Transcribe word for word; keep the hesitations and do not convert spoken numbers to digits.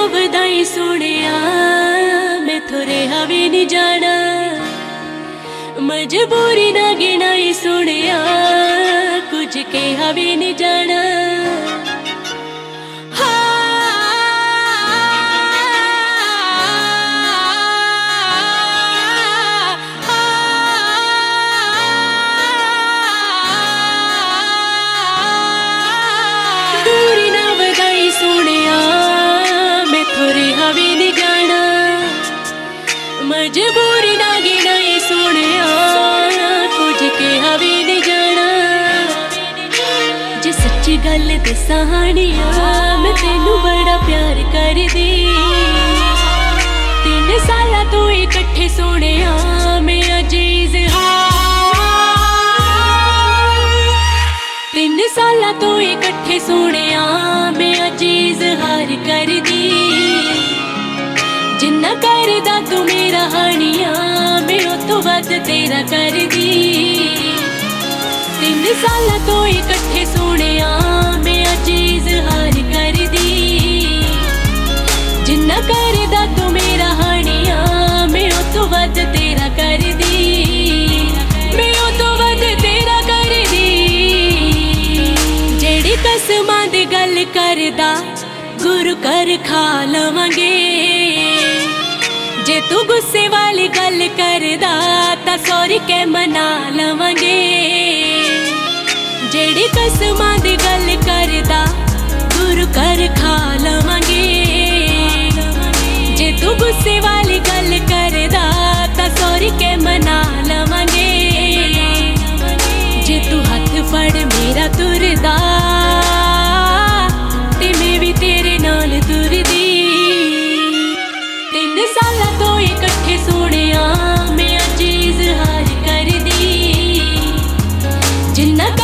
वधाई सुनिया मैं थोड़े हवे नहीं जाना, मजबूरी ना गिनाई सुनिया कुछ के हवे नहीं जाना। मजबूरी ना गिनाई सुनिया कुछ के हवे नहीं जाना। जे सच्ची गल दसा हानिया मैं तेनू बड़ा प्यार कर दी। तीन साल तो इकट्ठे सुनिया मैं अज इज़हार, तीन साल तो इकट्ठे सुनिया मैं अज इज़हार कर दी। जिन्ना करदा तू मेरा हानिया मैं ओ तो वध तेरा कर दी। तीन साल तो इकट्ठे सुनिया मैं अज इज़हार कर दी। जिन्ना करदा तू मेरा हानिया मैं ओ तो वध तेरा कर दी। मैं ओ तो वध तेरा कर दी। जेड़ी कसमां दी गल करदा गुरु कर खा लवांगे। जे तू गुस्से वाली गल करदा तां सॉरी के मना लवांगे। जेड़ी कसमां दी गल करदा गुरु कर खा लवांगे। जे तू गुस्से वाली गल करदा तां सॉरी के मना लवांगे। जे तू हथ फड़ मेरा तुरदा ते मैं भी तेरे नाल तुरदी। तीन साल तो इकट्ठे सुनिया मैं अज इज़हार कर दी। जिन्ना